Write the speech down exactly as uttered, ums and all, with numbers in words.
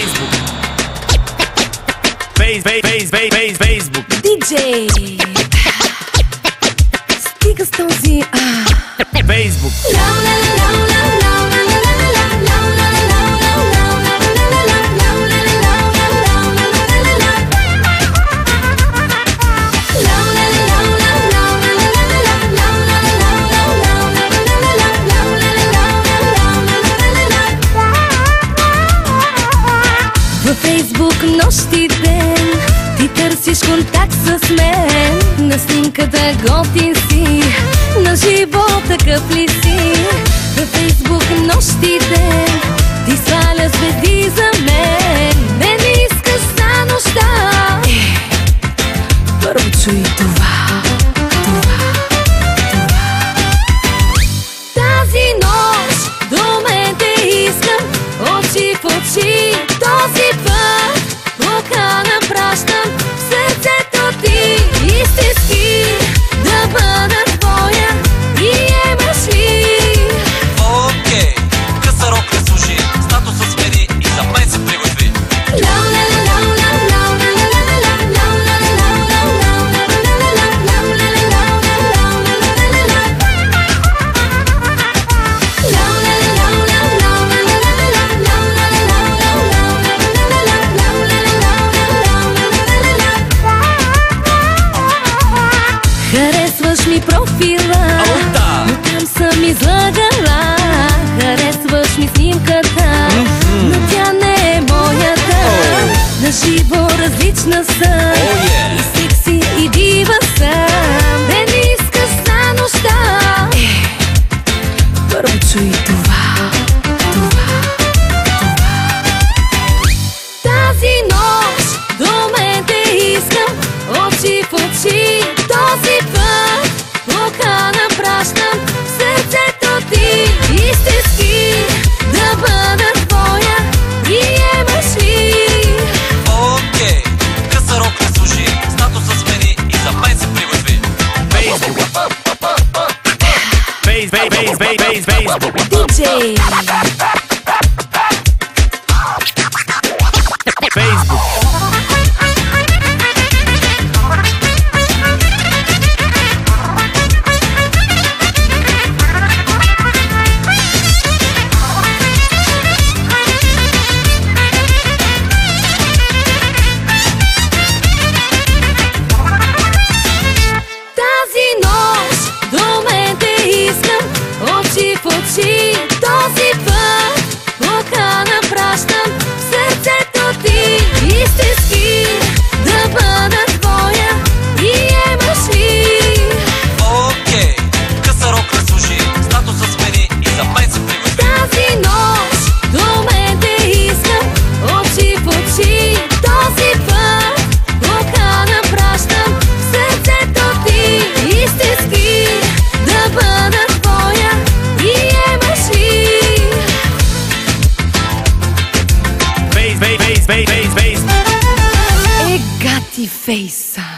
Facebook. Face, face, face, face, face, Facebook. диджей, стига с този Facebook. Във Фейсбук нощ и ден ти търсиш контакт с мен. На снимката готин си, на живот такъв ли си? Във Фейсбук нощ и ден ти сваля звезди за мен. Не ми искаш за нощта, е, първо чуй това, това, това. Тази нощ до мен те искам, очи в очи. Този път покана пращам в сърцето ти, истински да бъда твоя. Приемаш ли? Окей, къса рок не служи, статуса смени и за мен се приготви. Харесваш ми профила, Алта. но там съм излагала. Харесваш ми снимката, но тя не е моята. На живо различна съм, Oh, yeah. и секси и дива съм. Не ми искаш за нощта, е, първо чуй това, това, това. Тази нощ до мен те искам, очи в очи. Този път покана пращам в сърцето ти, истински да бъда твоя. Приемаш ли? Окей, къса рок не служи, статуса смени и за мен се приготви. Facebook. Face, face, face, face, face, Facebook. диджей, Facebook. тази нощ до мен те искам, очи в очи. Този път покана пращам в сърцето ти, истински да бъда твоя. Приемаш ли? Окей, къса рок не служи, статуса смени и за мен се приготви. Тази нощ до мен те искам, очи в очи. Този път покана пращам в сърцето ти, истински да бъда твоя. Приемаш ли? Face, face, face, face, face, face. Е, гати фейса.